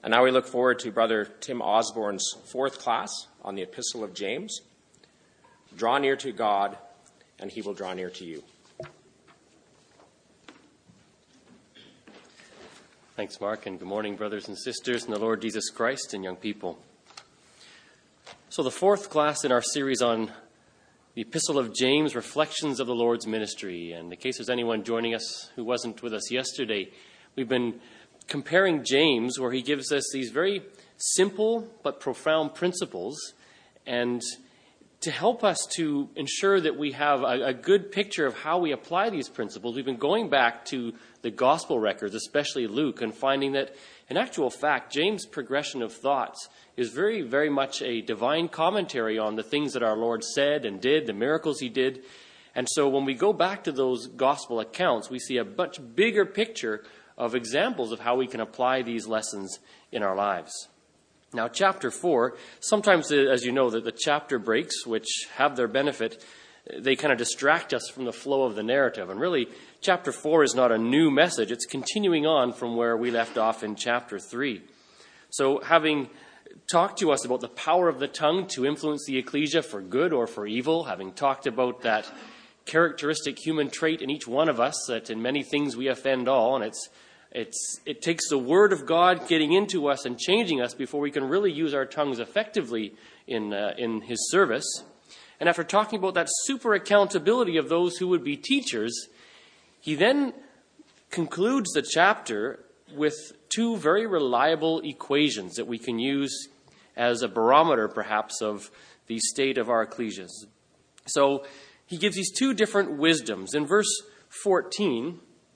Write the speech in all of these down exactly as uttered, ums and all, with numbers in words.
And now we look forward to Brother Tim Osborne's fourth class on the Epistle of James. Draw near to God, and he will draw near to you. Thanks, Mark, and good morning, brothers and sisters in the Lord Jesus Christ and young people. So the fourth class in our series on the Epistle of James, Reflections of the Lord's Ministry. And in case there's anyone joining us who wasn't with us yesterday, we've been comparing James, where he gives us these very simple but profound principles, and to help us to ensure that we have a, a good picture of how we apply these principles, we've been going back to the gospel records, especially Luke, and finding that, in actual fact, James' progression of thoughts is very, very much a divine commentary on the things that our Lord said and did, the miracles he did. And so when we go back to those gospel accounts, we see a much bigger picture of examples of how we can apply these lessons in our lives. Now, chapter four, sometimes, as you know, that the chapter breaks, which have their benefit, they kind of distract us from the flow of the narrative. And really, chapter four is not a new message. It's continuing on from where we left off in chapter three. So having talked to us about the power of the tongue to influence the ecclesia for good or for evil, having talked about that characteristic human trait in each one of us, that in many things we offend all, and it's It's, it takes the Word of God getting into us and changing us before we can really use our tongues effectively in uh, in His service. And after talking about that super accountability of those who would be teachers, he then concludes the chapter with two very reliable equations that we can use as a barometer, perhaps, of the state of our ecclesias. So he gives these two different wisdoms. In verse fourteen,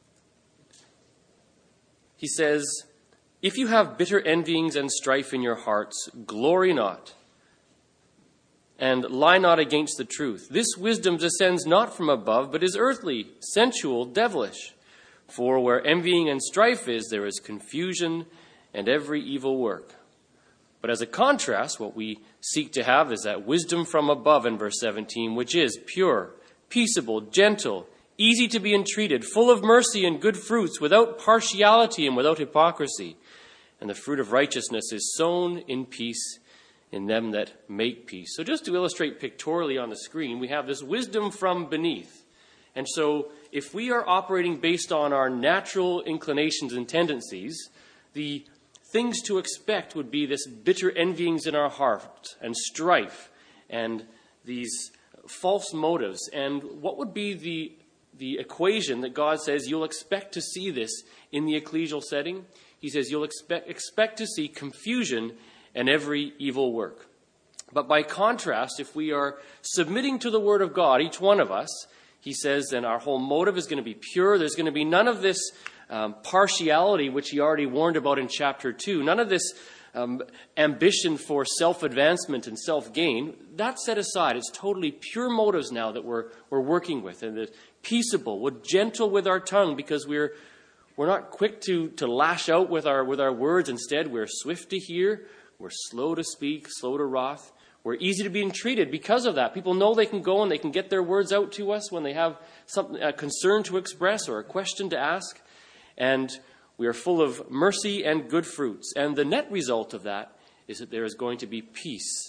he says, "If you have bitter envyings and strife in your hearts, glory not, and lie not against the truth. This wisdom descends not from above, but is earthly, sensual, devilish. For where envying and strife is, there is confusion and every evil work." But as a contrast, what we seek to have is that wisdom from above in verse seventeen, which is pure, peaceable, gentle, easy to be entreated, full of mercy and good fruits, without partiality and without hypocrisy. And the fruit of righteousness is sown in peace in them that make peace. So just to illustrate pictorially on the screen, we have this wisdom from beneath. And so if we are operating based on our natural inclinations and tendencies, the things to expect would be this bitter envyings in our heart and strife and these false motives. And what would be the The equation that God says you'll expect to see this in the ecclesial setting? He says you'll expect, expect to see confusion and every evil work. But by contrast, if we are submitting to the Word of God, each one of us, he says then our whole motive is going to be pure. There's going to be none of this um, partiality, which he already warned about in chapter two. None of this um, ambition for self-advancement and self-gain. That's set aside. It's totally pure motives now that we're, we're working with. And that peaceable, we're gentle with our tongue, because we're we're not quick to, to lash out with our with our words. Instead, we're swift to hear, we're slow to speak, slow to wrath. We're easy to be entreated because of that. People know they can go and they can get their words out to us when they have something, a concern to express or a question to ask. And we are full of mercy and good fruits. And the net result of that is that there is going to be peace.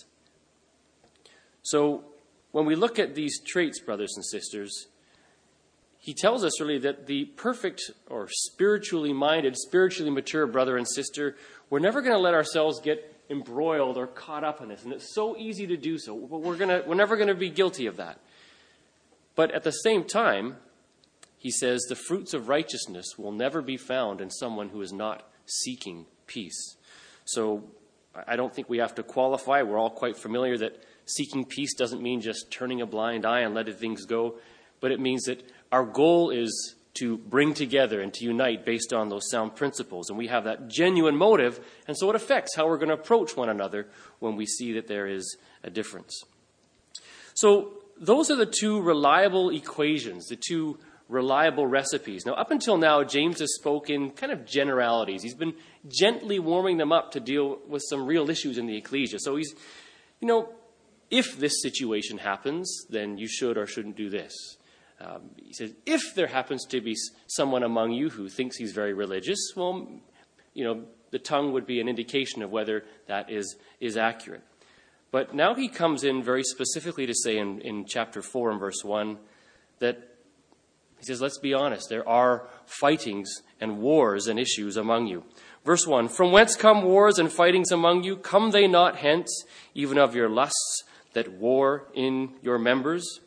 So when we look at these traits, brothers and sisters, he tells us really that the perfect or spiritually minded, spiritually mature brother and sister, we're never going to let ourselves get embroiled or caught up in this. And it's so easy to do so, but we're going to, we're never going to be guilty of that. But at the same time, he says the fruits of righteousness will never be found in someone who is not seeking peace. So I don't think we have to qualify. We're all quite familiar that seeking peace doesn't mean just turning a blind eye and letting things go, but it means that our goal is to bring together and to unite based on those sound principles. And we have that genuine motive, and so it affects how we're going to approach one another when we see that there is a difference. So those are the two reliable equations, the two reliable recipes. Now, up until now, James has spoken kind of generalities. He's been gently warming them up to deal with some real issues in the ecclesia. So he's, you know, if this situation happens, then you should or shouldn't do this. Um, he says, if there happens to be someone among you who thinks he's very religious, well, you know, the tongue would be an indication of whether that is, is accurate. But now he comes in very specifically to say in, in chapter four and verse one that he says, let's be honest, there are fightings and wars and issues among you. Verse one, from whence come wars and fightings among you? Come they not hence, even of your lusts that war in your members?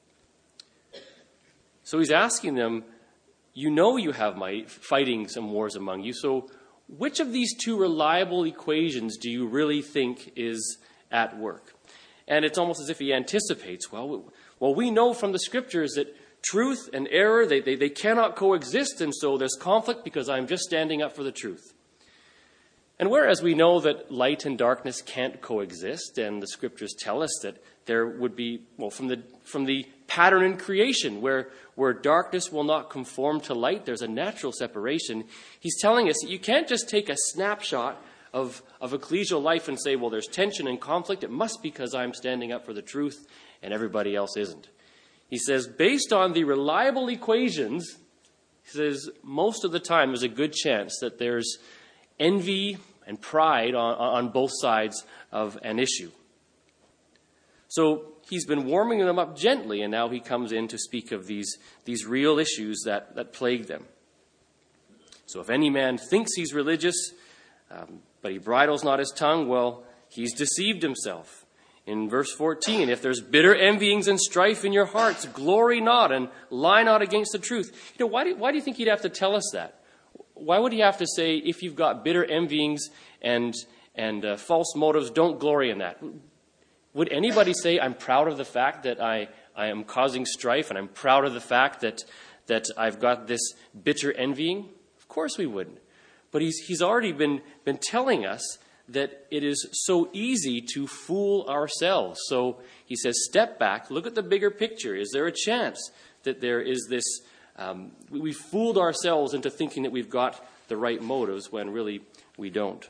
So he's asking them, you know you have my fightings and wars among you, so which of these two reliable equations do you really think is at work? And it's almost as if he anticipates, well, well we know from the scriptures that truth and error, they, they, they cannot coexist, and so there's conflict because I'm just standing up for the truth. And whereas we know that light and darkness can't coexist, and the scriptures tell us that there would be, well, from the from the pattern in creation, where, where darkness will not conform to light, there's a natural separation. He's telling us that you can't just take a snapshot of, of ecclesial life and say, well, there's tension and conflict. It must be because I'm standing up for the truth and everybody else isn't. He says, based on the reliable equations, he says, most of the time there's a good chance that there's envy and pride on, on both sides of an issue. So he's been warming them up gently, and now he comes in to speak of these, these real issues that, that plague them. So if any man thinks he's religious, um, but he bridles not his tongue, well, he's deceived himself. In verse fourteen, if there's bitter envyings and strife in your hearts, glory not and lie not against the truth. You know, why do, why do you think he'd have to tell us that? Why would he have to say, if you've got bitter envyings and, and uh, false motives, don't glory in that? Would anybody say, I'm proud of the fact that I, I am causing strife, and I'm proud of the fact that, that I've got this bitter envying? Of course we wouldn't. But he's, he's already been, been telling us that it is so easy to fool ourselves. So he says, step back, look at the bigger picture. Is there a chance that there is this, um, we fooled ourselves into thinking that we've got the right motives when really we don't?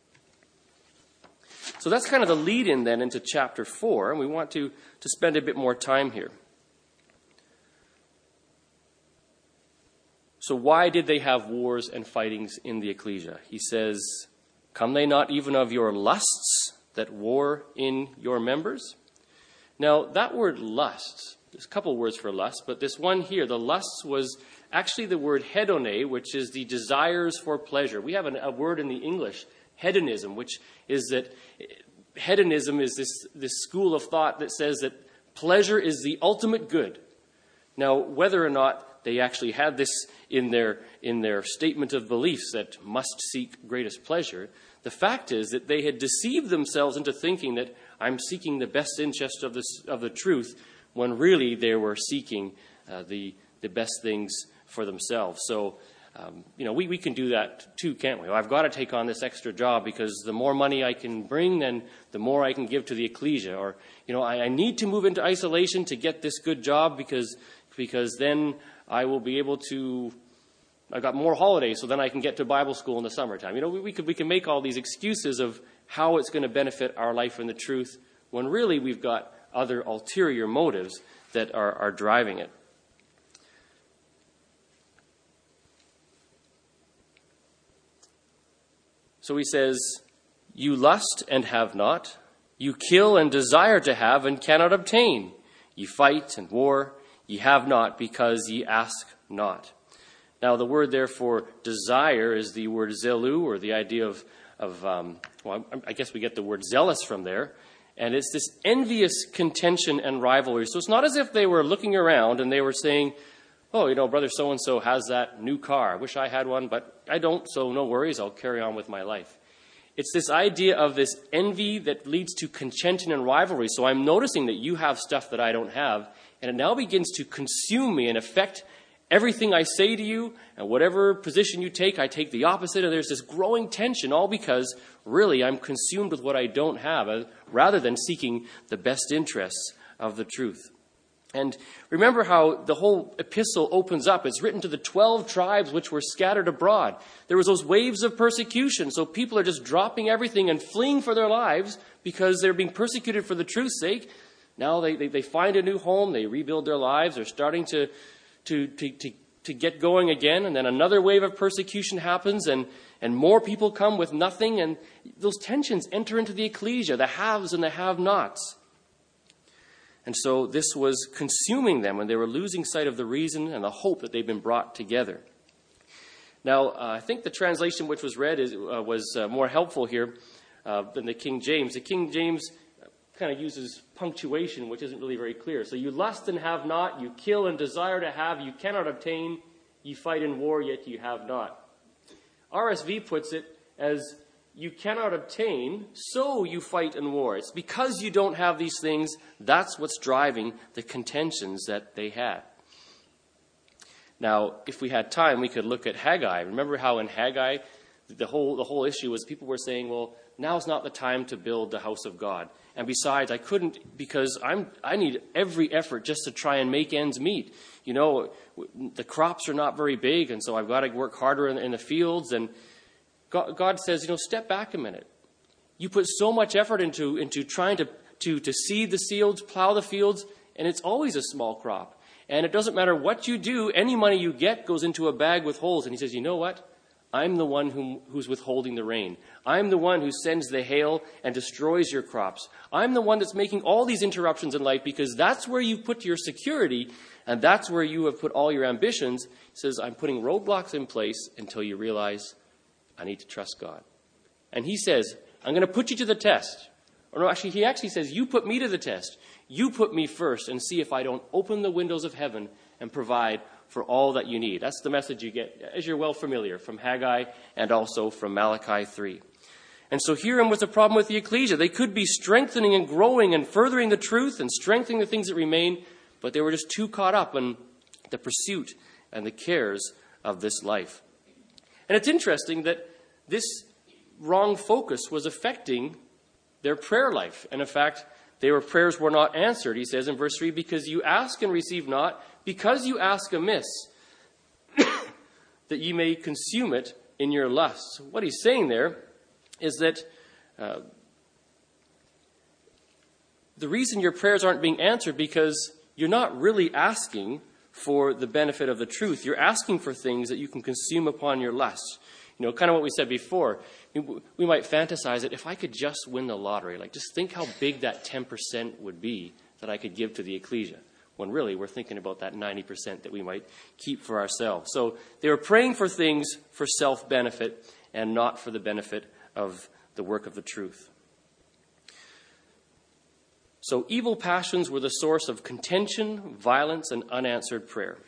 So that's kind of the lead-in then into chapter four, and we want to, to spend a bit more time here. So why did they have wars and fightings in the ecclesia? He says, come they not even of your lusts that war in your members? Now, that word lusts, there's a couple words for lust, but this one here, the lusts, was actually the word hedone, which is the desires for pleasure. We have an, a word in the English, hedonism, which is that hedonism is this, this school of thought that says that pleasure is the ultimate good. Now, whether or not they actually had this in their in their statement of beliefs that must seek greatest pleasure, the fact is that they had deceived themselves into thinking that I'm seeking the best interest of this of the truth, when really they were seeking uh, the the best things for themselves. So, um, you know, we, we can do that too, can't we? Well, I've got to take on this extra job because the more money I can bring, then the more I can give to the ecclesia. Or, you know, I, I need to move into isolation to get this good job because because then I will be able to, I've got more holidays, so then I can get to Bible school in the summertime. You know, we, we could we can make all these excuses of how it's going to benefit our life in the truth, when really we've got other ulterior motives that are, are driving it. So he says, you lust and have not. You kill and desire to have and cannot obtain. Ye fight and war. Ye have not because ye ask not. Now the word there for desire is the word zelu, or the idea of, of um, well, I guess we get the word zealous from there. And it's this envious contention and rivalry. So it's not as if they were looking around and they were saying, oh, you know, brother so-and-so has that new car. I wish I had one, but I don't, so no worries. I'll carry on with my life. It's this idea of this envy that leads to contention and rivalry. So I'm noticing that you have stuff that I don't have, and it now begins to consume me and affect everything I say to you, and whatever position you take, I take the opposite, and there's this growing tension, all because really I'm consumed with what I don't have, uh, rather than seeking the best interests of the truth. And remember how the whole epistle opens up. It's written to the twelve tribes which were scattered abroad. There was those waves of persecution, so people are just dropping everything and fleeing for their lives because they're being persecuted for the truth's sake. Now they, they, they find a new home, they rebuild their lives, they're starting to, to, to, to to get going again, and then another wave of persecution happens, and, and more people come with nothing, and those tensions enter into the ecclesia, the haves and the have-nots. And so this was consuming them, and they were losing sight of the reason and the hope that they've been brought together. Now, uh, I think the translation which was read is, uh, was uh, more helpful here uh, than the King James. The King James kind of uses punctuation, which isn't really very clear. So you lust and have not, you kill and desire to have, you cannot obtain, you fight in war, yet you have not. R S V puts it as, you cannot obtain, so you fight in war. It's because you don't have these things, that's what's driving the contentions that they had. Now, if we had time, we could look at Haggai. Remember how in Haggai, the whole, the whole issue was people were saying, well, now's not the time to build the house of God. And besides, I couldn't because I'm, I need every effort just to try and make ends meet. You know, the crops are not very big, and so I've got to work harder in, in the fields. And God, God says, you know, step back a minute. You put so much effort into, into trying to, to, to seed the fields, plow the fields, and it's always a small crop. And it doesn't matter what you do, any money you get goes into a bag with holes. And he says, you know what? I'm the one who, who's withholding the rain. I'm the one who sends the hail and destroys your crops. I'm the one that's making all these interruptions in life because that's where you put your security and that's where you have put all your ambitions. He says, I'm putting roadblocks in place until you realize I need to trust God. And he says, I'm going to put you to the test. Or no, actually, he actually says, you put me to the test. You put me first and see if I don't open the windows of heaven and provide for all that you need. That's the message you get, as you're well familiar, from Haggai and also from Malachi three. And so herein was the problem with the ecclesia. They could be strengthening and growing and furthering the truth and strengthening the things that remain, but they were just too caught up in the pursuit and the cares of this life. And it's interesting that this wrong focus was affecting their prayer life. And in fact, their prayers were not answered, he says in verse three, because you ask and receive not, because you ask amiss, that ye may consume it in your lusts. What he's saying there is that uh, the reason your prayers aren't being answered because you're not really asking for the benefit of the truth. You're asking for things that you can consume upon your lusts. You know, kind of what we said before. We might fantasize that if I could just win the lottery, like just think how big that ten percent would be that I could give to the ecclesia. When really we're thinking about that ninety percent that we might keep for ourselves. So they were praying for things for self-benefit and not for the benefit of the work of the truth. So evil passions were the source of contention, violence, and unanswered prayer.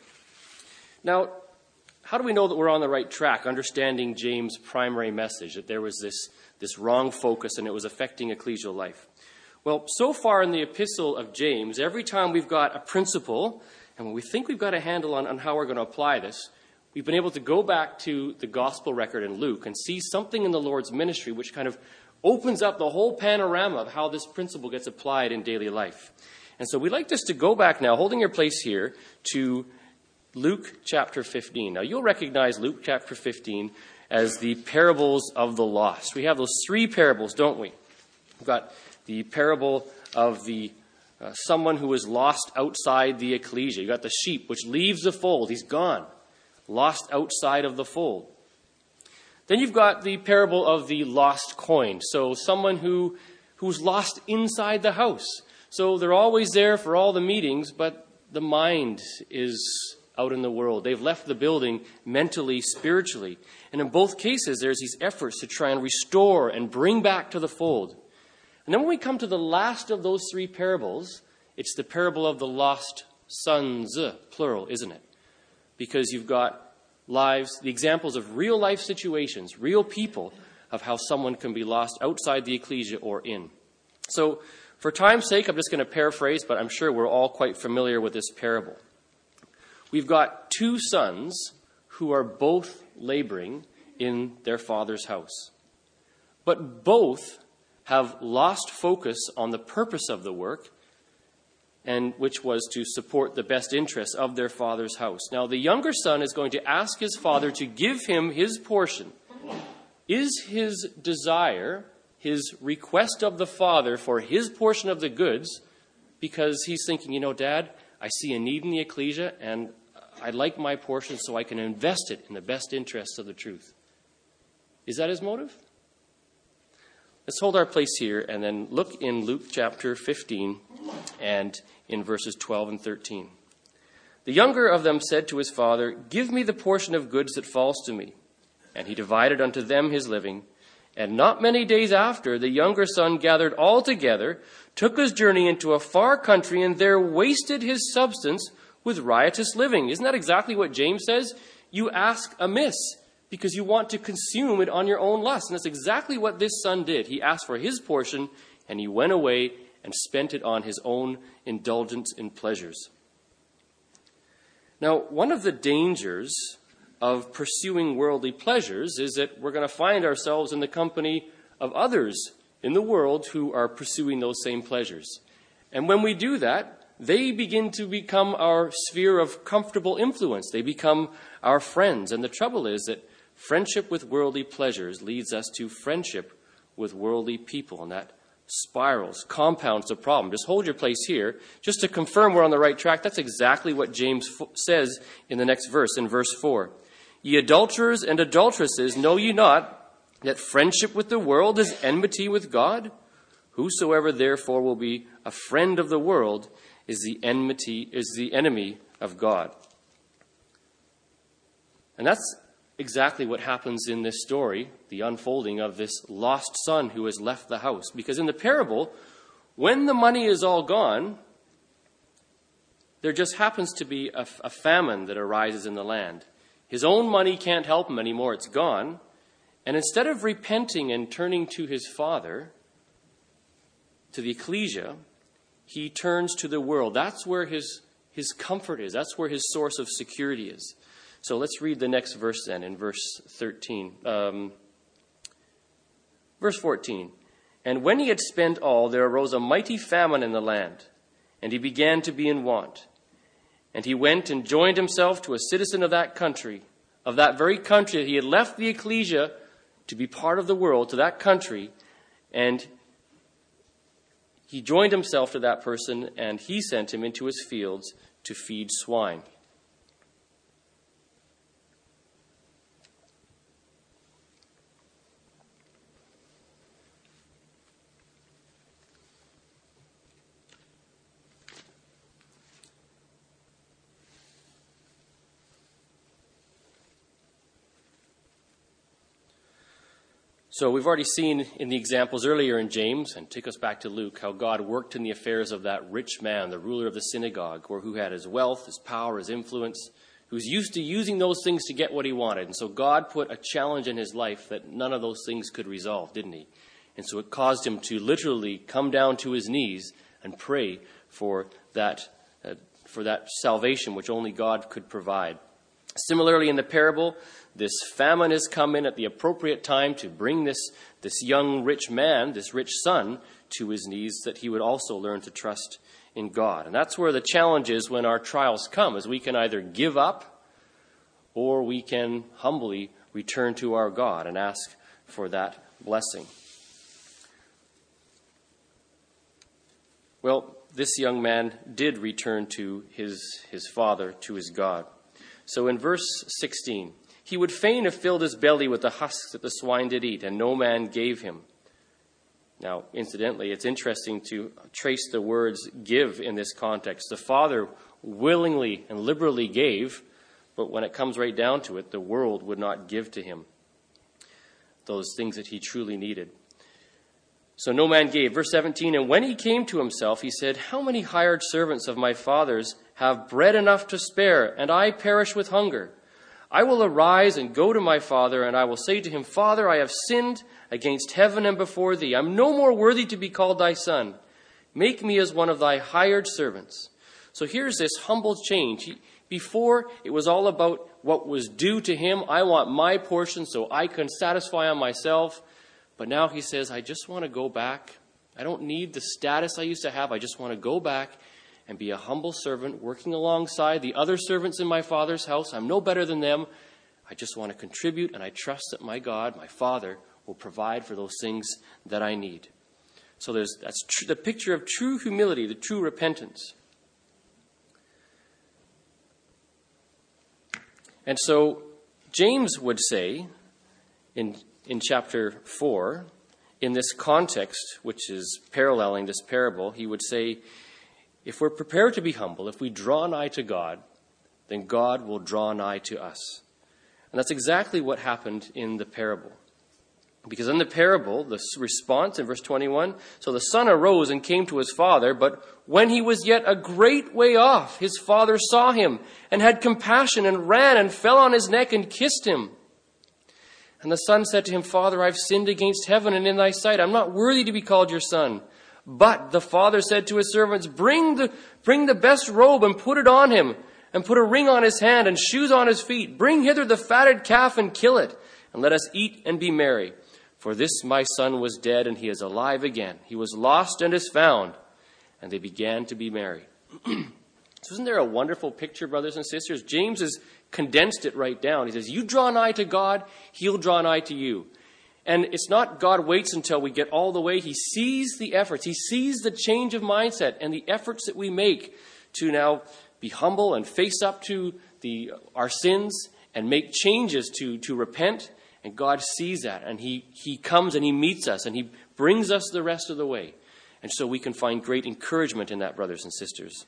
Now, how do we know that we're on the right track, understanding James' primary message, that there was this, this wrong focus and it was affecting ecclesial life? Well, so far in the epistle of James, every time we've got a principle, and when we think we've got a handle on, on how we're going to apply this, we've been able to go back to the gospel record in Luke and see something in the Lord's ministry which kind of opens up the whole panorama of how this principle gets applied in daily life. And so we'd like just to go back now, holding your place here, to Luke chapter fifteen. Now, you'll recognize Luke chapter fifteen as the parables of the lost. We have those three parables, don't we? We've got the parable of the uh, someone who was lost outside the ecclesia. You've got the sheep, which leaves the fold. He's gone, lost outside of the fold. Then you've got the parable of the lost coin. So someone who who's lost inside the house. So they're always there for all the meetings, but the mind is out in the world. They've left the building mentally, spiritually. And in both cases, there's these efforts to try and restore and bring back to the fold. And then when we come to the last of those three parables, it's the parable of the lost sons, plural, isn't it? Because you've got lives, the examples of real life situations, real people, of how someone can be lost outside the ecclesia or in. So, for time's sake, I'm just going to paraphrase, but I'm sure we're all quite familiar with this parable. We've got two sons who are both laboring in their father's house. But both have lost focus on the purpose of the work, and which was to support the best interests of their father's house. Now, the younger son is going to ask his father to give him his portion. Is his desire, his request of the father for his portion of the goods, because he's thinking, you know, Dad, I see a need in the ecclesia, and I'd like my portion so I can invest it in the best interests of the truth. Is that his motive? Let's hold our place here and then look in Luke chapter fifteen and in verses twelve and thirteen. The younger of them said to his father, "Give me the portion of goods that falls to me." And he divided unto them his living. And not many days after, the younger son gathered all together, took his journey into a far country, and there wasted his substance with riotous living. Isn't that exactly what James says? You ask amiss because you want to consume it on your own lust. And that's exactly what this son did. He asked for his portion, and he went away and spent it on his own indulgence in pleasures. Now, one of the dangers of pursuing worldly pleasures is that we're going to find ourselves in the company of others in the world who are pursuing those same pleasures. And when we do that, they begin to become our sphere of comfortable influence. They become our friends. And the trouble is that friendship with worldly pleasures leads us to friendship with worldly people. And that spirals, compounds the problem. Just hold your place here. Just to confirm we're on the right track, that's exactly what James f- says in the next verse, in verse four. Ye adulterers and adulteresses, know ye not that friendship with the world is enmity with God? Whosoever therefore will be a friend of the world is the enmity, is the enemy of God. And that's exactly what happens in this story, the unfolding of this lost son who has left the house. Because in the parable, when the money is all gone, there just happens to be a, a famine that arises in the land. His own money can't help him anymore. It's gone. And instead of repenting and turning to his father, to the ecclesia, he turns to the world. That's where his, his comfort is. That's where his source of security is. So let's read the next verse then, in verse thirteen. Um, verse fourteen. And when he had spent all, there arose a mighty famine in the land, and he began to be in want. And he went and joined himself to a citizen of that country, of that very country that he had left the ecclesia to be part of the world, to that country. And he joined himself to that person, and he sent him into his fields to feed swine. So we've already seen in the examples earlier in James, and take us back to Luke, how God worked in the affairs of that rich man, the ruler of the synagogue, or who had his wealth, his power, his influence, who's used to using those things to get what he wanted. And so God put a challenge in his life that none of those things could resolve, didn't he? And so it caused him to literally come down to his knees and pray for that, uh, for that salvation which only God could provide. Similarly, in the parable, this famine has come in at the appropriate time to bring this, this young rich man, this rich son, to his knees, that he would also learn to trust in God. And that's where the challenge is when our trials come, is we can either give up or we can humbly return to our God and ask for that blessing. Well, this young man did return to his, his father, to his God. So in verse sixteen, he would fain have filled his belly with the husks that the swine did eat, and no man gave him. Now, incidentally, it's interesting to trace the words give in this context. The father willingly and liberally gave, but when it comes right down to it, the world would not give to him those things that he truly needed. So no man gave. Verse seventeen, and when he came to himself, he said, how many hired servants of my father's have bread enough to spare, and I perish with hunger? I will arise and go to my father, and I will say to him, Father, I have sinned against heaven and before thee. I'm no more worthy to be called thy son. Make me as one of thy hired servants. So here's this humble change. He, before, it was all about what was due to him. I want my portion so I can satisfy on myself. But now he says, I just want to go back. I don't need the status I used to have. I just want to go back and be a humble servant working alongside the other servants in my father's house. I'm no better than them. I just want to contribute, and I trust that my God, my Father, will provide for those things that I need. So there's that's tr- the picture of true humility, the true repentance. And so James would say in, in chapter four, in this context, which is paralleling this parable, he would say, if we're prepared to be humble, if we draw nigh to God, then God will draw nigh to us. And that's exactly what happened in the parable. Because in the parable, the response in verse twenty-one, so the son arose and came to his father, but when he was yet a great way off, his father saw him and had compassion and ran and fell on his neck and kissed him. And the son said to him, Father, I've sinned against heaven and in thy sight. I'm not worthy to be called your son. But the father said to his servants, bring the, bring the best robe and put it on him, and put a ring on his hand and shoes on his feet. Bring hither the fatted calf and kill it, and let us eat and be merry. For this my son was dead, and he is alive again. He was lost and is found. And they began to be merry. So isn't there a wonderful picture, brothers and sisters? James has condensed it right down. He says, you draw nigh to God, he'll draw nigh to you. And it's not God waits until we get all the way. He sees the efforts. He sees the change of mindset and the efforts that we make to now be humble and face up to the our sins and make changes to, to repent. And God sees that, and he, he comes and he meets us, and he brings us the rest of the way. And so we can find great encouragement in that, brothers and sisters.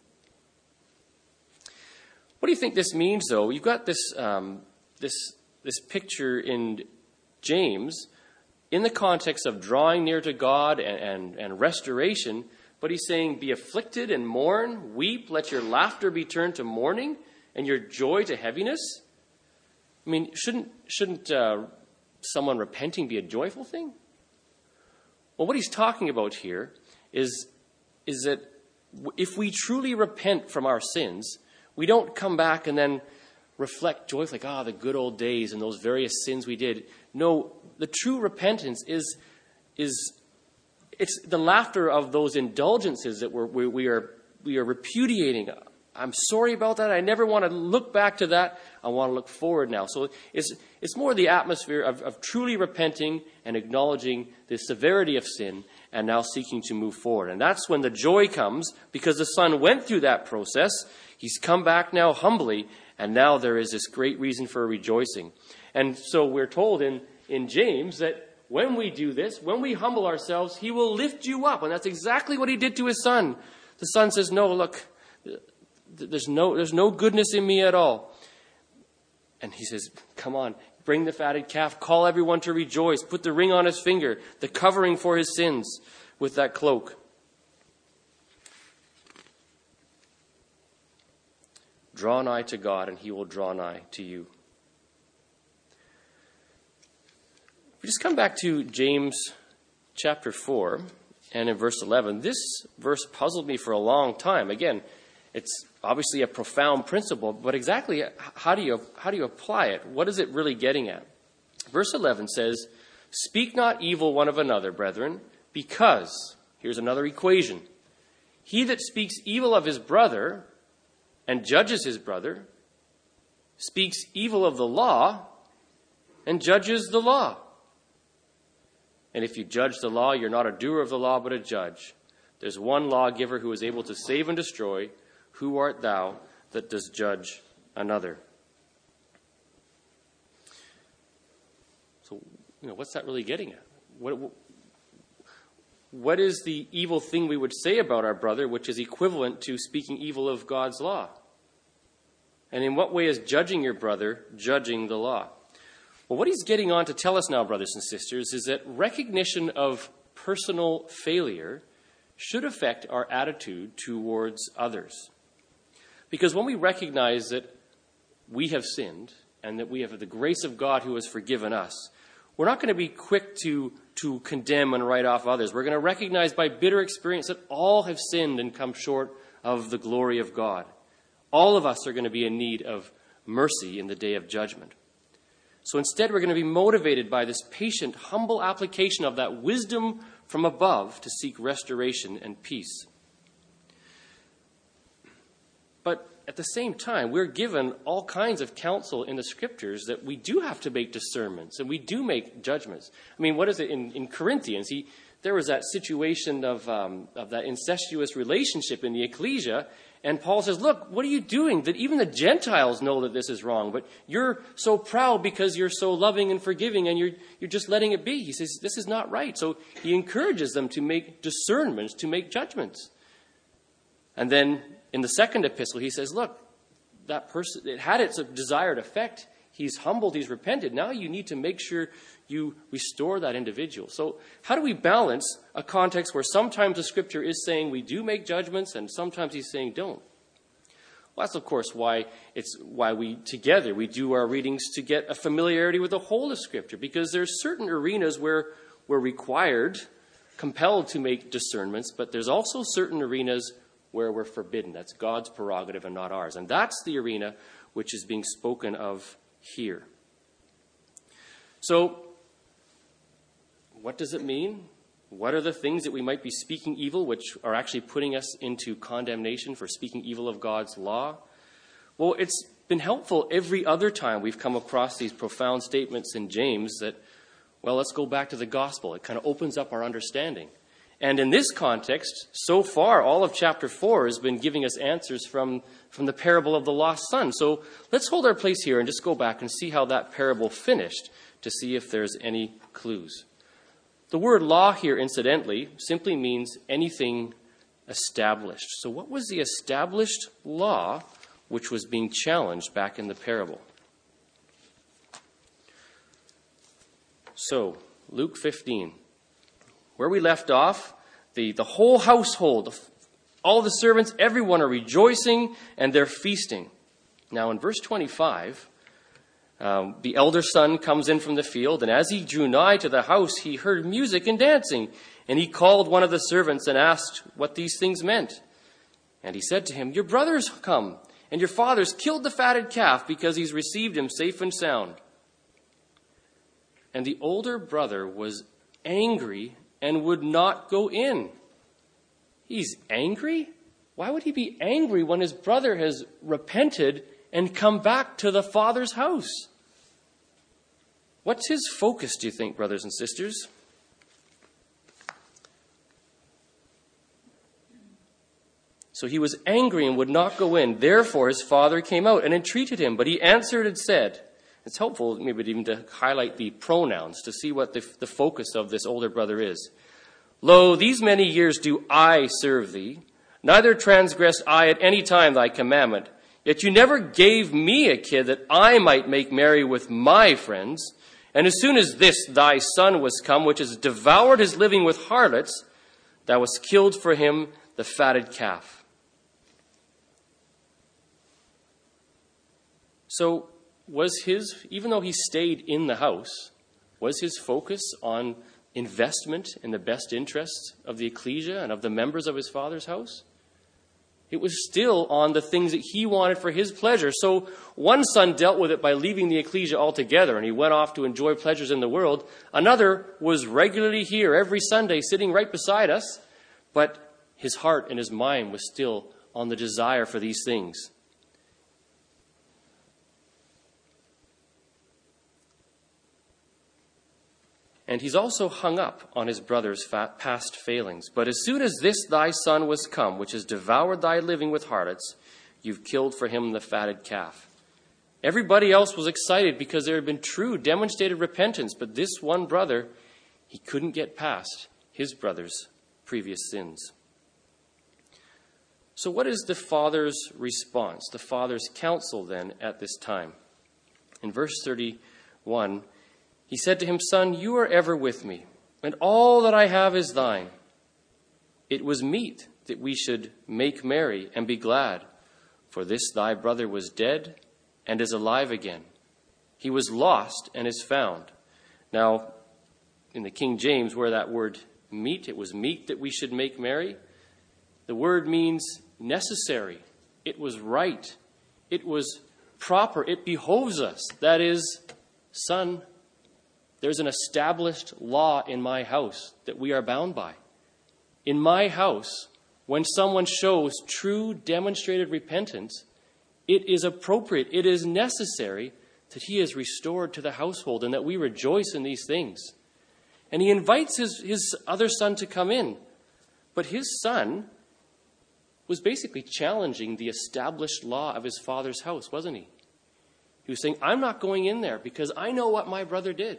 What do you think this means, though? You've got this, um, this, this picture in James in the context of drawing near to God and, and, and restoration, but he's saying, be afflicted and mourn, weep, let your laughter be turned to mourning, and your joy to heaviness. I mean, shouldn't shouldn't uh, someone repenting be a joyful thing? Well, what he's talking about here is, is that if we truly repent from our sins, we don't come back and then reflect joyfully, like, ah, the good old days and those various sins we did. No, the true repentance is, is it's the laughter of those indulgences that we're, we, we are we are repudiating. I'm sorry about that. I never want to look back to that. I want to look forward now. So it's it's more the atmosphere of, of truly repenting and acknowledging the severity of sin and now seeking to move forward. And that's when the joy comes, because the son went through that process. He's come back now humbly, and now there is this great reason for rejoicing. And so we're told in, in James that when we do this, when we humble ourselves, he will lift you up. And that's exactly what he did to his son. The son says, no, look, There's no, there's no goodness in me at all. And he says, come on, bring the fatted calf, call everyone to rejoice, put the ring on his finger, the covering for his sins with that cloak. Draw nigh to God, and he will draw nigh to you. We just come back to James chapter four, and in verse eleven. This verse puzzled me for a long time. Again, it's obviously a profound principle, but exactly how do you how do you apply it? What is it really getting at? Verse eleven says, "Speak not evil one of another, brethren, because," here's another equation, "he that speaks evil of his brother and judges his brother speaks evil of the law and judges the law. And if you judge the law, you're not a doer of the law, but a judge. There's one lawgiver who is able to save and destroy. Who art thou that dost judge another?" So, you know, what's that really getting at? What, what is the evil thing we would say about our brother, which is equivalent to speaking evil of God's law? And in what way is judging your brother judging the law? Well, what he's getting on to tell us now, brothers and sisters, is that recognition of personal failure should affect our attitude towards others. Because when we recognize that we have sinned and that we have the grace of God who has forgiven us, we're not going to be quick to, to condemn and write off others. We're going to recognize by bitter experience that all have sinned and come short of the glory of God. All of us are going to be in need of mercy in the day of judgment. So instead, we're going to be motivated by this patient, humble application of that wisdom from above to seek restoration and peace. But at the same time, we're given all kinds of counsel in the Scriptures that we do have to make discernments and we do make judgments. I mean, what is it in, in Corinthians? He, there was that situation of, um, of that incestuous relationship in the ecclesia, And Paul says, look, what are you doing? That even the Gentiles know that this is wrong, but you're so proud because you're so loving and forgiving and you're, you're just letting it be. He says, this is not right. So he encourages them to make discernments, to make judgments. And then in the second epistle, he says, look, that person, it had its desired effect. He's humbled, he's repented. Now you need to make sure you restore that individual. So how do we balance a context where sometimes the scripture is saying we do make judgments and sometimes he's saying don't? Well, that's of course why it's why we together we do our readings to get a familiarity with the whole of scripture, because there's certain arenas where we're required, compelled to make discernments, but there's also certain arenas where we're forbidden. That's God's prerogative and not ours. And that's the arena which is being spoken of here. So, what does it mean? What are the things that we might be speaking evil, which are actually putting us into condemnation for speaking evil of God's law? Well, it's been helpful every other time we've come across these profound statements in James that, well, let's go back to the gospel. It kind of opens up our understanding. And in this context, so far, all of chapter four has been giving us answers from, from the parable of the lost son. So let's hold our place here and just go back and see how that parable finished to see if there's any clues. The word law here, incidentally, simply means anything established. So what was the established law which was being challenged back in the parable? So, Luke fifteen. Where we left off, the, the whole household, all the servants, everyone are rejoicing and they're feasting. Now in verse twenty-five, um, the elder son comes in from the field, and as he drew nigh to the house, he heard music and dancing. And he called one of the servants and asked what these things meant. And he said to him, your brother's come, and your father's killed the fatted calf because he's received him safe and sound. And the older brother was angry and would not go in. He's angry? Why would he be angry when his brother has repented and come back to the father's house? What's his focus, do you think, brothers and sisters? So he was angry and would not go in. Therefore his father came out and entreated him. But he answered and said, it's helpful maybe even to highlight the pronouns to see what the, the focus of this older brother is. Lo, these many years do I serve thee, neither transgressed I at any time thy commandment. Yet you never gave me a kid that I might make merry with my friends. And as soon as this thy son was come, which has devoured his living with harlots, thou hast killed for him the fatted calf. So was his, even though he stayed in the house, was his focus on investment in the best interests of the ecclesia and of the members of his father's house? It was still on the things that he wanted for his pleasure. So one son dealt with it by leaving the ecclesia altogether, and he went off to enjoy pleasures in the world. Another was regularly here every Sunday, sitting right beside us, but his heart and his mind was still on the desire for these things. And he's also hung up on his brother's past failings. But as soon as this thy son was come, which has devoured thy living with harlots, you've killed for him the fatted calf. Everybody else was excited because there had been true demonstrated repentance. But this one brother, he couldn't get past his brother's previous sins. So what is the father's response, the father's counsel then at this time? In verse thirty-one, he said to him, son, you are ever with me, and all that I have is thine. It was meet that we should make merry and be glad, for this thy brother was dead and is alive again. He was lost and is found. Now, in the King James, where that word meet, it was meet that we should make merry. The word means necessary. It was right. It was proper. It behoves us. That is, son, there's an established law in my house that we are bound by. In my house, when someone shows true demonstrated repentance, it is appropriate, it is necessary that he is restored to the household and that we rejoice in these things. And he invites his, his other son to come in. But his son was basically challenging the established law of his father's house, wasn't he? He was saying, I'm not going in there because I know what my brother did.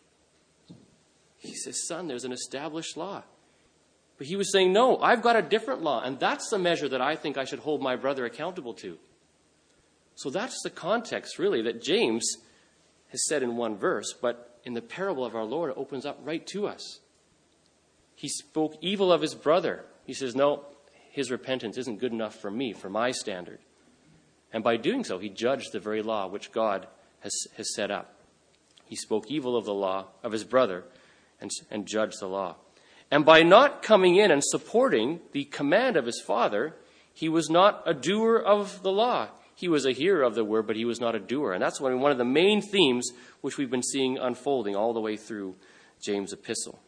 He says, son, there's an established law. But he was saying, no, I've got a different law, and that's the measure that I think I should hold my brother accountable to. So that's the context, really, that James has said in one verse, but in the parable of our Lord, it opens up right to us. He spoke evil of his brother. He says, no, his repentance isn't good enough for me, for my standard. And by doing so, he judged the very law which God has, has set up. He spoke evil of the law of his brother and, and judged the law. And by not coming in and supporting the command of his father, he was not a doer of the law. He was a hearer of the word, but he was not a doer. And that's one, one of the main themes which we've been seeing unfolding all the way through James' epistle.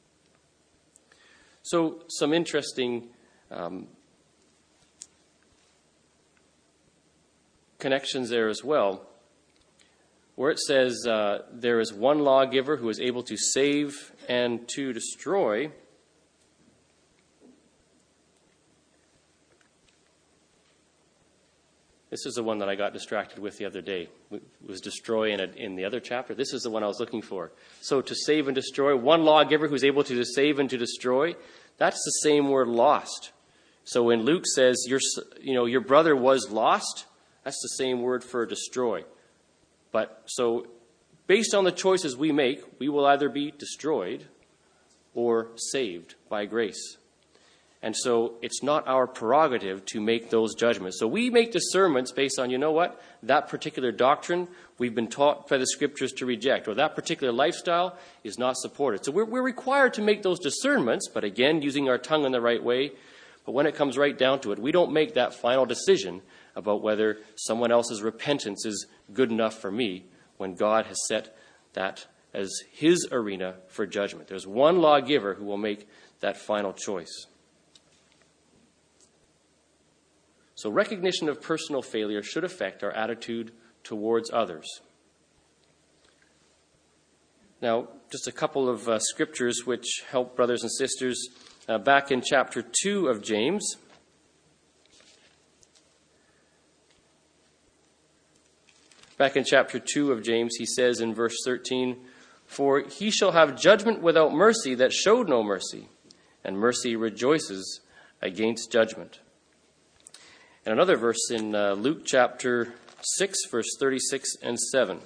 So some interesting um, connections there as well, where it says uh, there is one lawgiver who is able to save and to destroy. This is the one that I got distracted with the other day. It was destroy in, a, in the other chapter. This is the one I was looking for. So to save and destroy, one lawgiver who's able to save and to destroy, that's the same word lost. So when Luke says your, you know, your brother was lost, that's the same word for destroy. But so based on the choices we make, we will either be destroyed or saved by grace. And so it's not our prerogative to make those judgments. So we make discernments based on, you know what, that particular doctrine we've been taught by the scriptures to reject, or that particular lifestyle is not supported. So we're, we're required to make those discernments, but again, using our tongue in the right way. But when it comes right down to it, we don't make that final decision about whether someone else's repentance is good enough for me when God has set that as his arena for judgment. There's one lawgiver who will make that final choice. So recognition of personal failure should affect our attitude towards others. Now, just a couple of uh, scriptures which help brothers and sisters. Uh, back in chapter two of James, back in chapter two of James, he says in verse thirteen, for he shall have judgment without mercy that showed no mercy, and mercy rejoices against judgment. And another verse in uh, Luke chapter six, verse thirty-six and seven.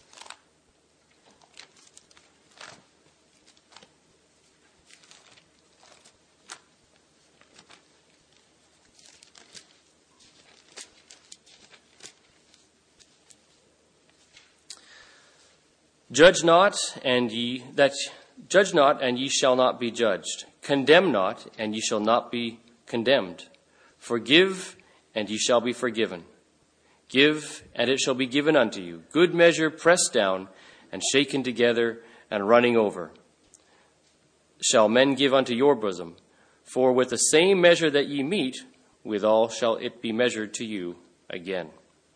Judge not, and ye that judge not, and ye shall not be judged. Condemn not, and ye shall not be condemned. Forgive, and ye shall be forgiven. Give, and it shall be given unto you. Good measure, pressed down, and shaken together, and running over, shall men give unto your bosom. For with the same measure that ye meet, withal shall it be measured to you again.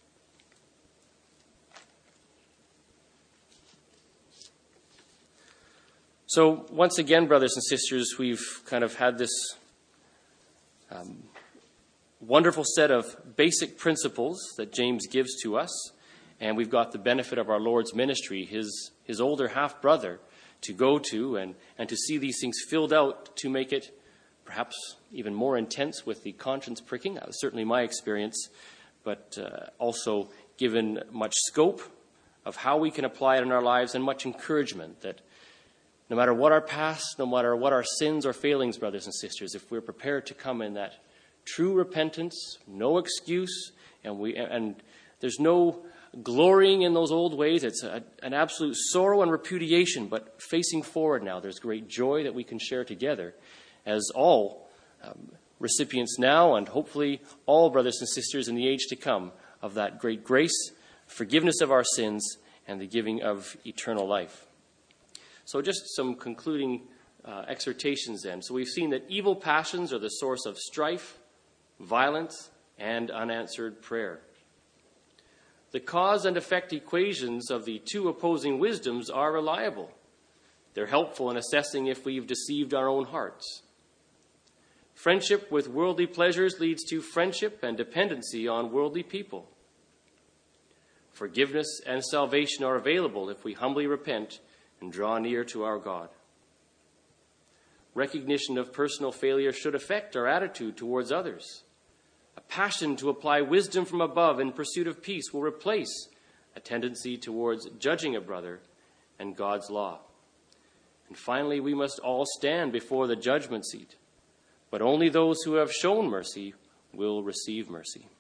So once again, brothers and sisters, we've kind of had this um, wonderful set of basic principles that James gives to us, and we've got the benefit of our Lord's ministry, his his older half-brother, to go to and, and to see these things filled out to make it perhaps even more intense with the conscience pricking. That was certainly my experience, but uh, also given much scope of how we can apply it in our lives and much encouragement that no matter what our past, no matter what our sins or failings, brothers and sisters, if we're prepared to come in that true repentance, no excuse, and we and there's no glorying in those old ways. It's a, an absolute sorrow and repudiation, but facing forward now, there's great joy that we can share together as all um, recipients now and hopefully all brothers and sisters in the age to come of that great grace, forgiveness of our sins, and the giving of eternal life. So just some concluding uh, exhortations then. So we've seen that evil passions are the source of strife, violence, and unanswered prayer. The cause and effect equations of the two opposing wisdoms are reliable. They're helpful in assessing if we've deceived our own hearts. Friendship with worldly pleasures leads to friendship and dependency on worldly people. Forgiveness and salvation are available if we humbly repent and draw near to our God. Recognition of personal failure should affect our attitude towards others. A passion to apply wisdom from above in pursuit of peace will replace a tendency towards judging a brother and God's law. And finally, we must all stand before the judgment seat, but only those who have shown mercy will receive mercy.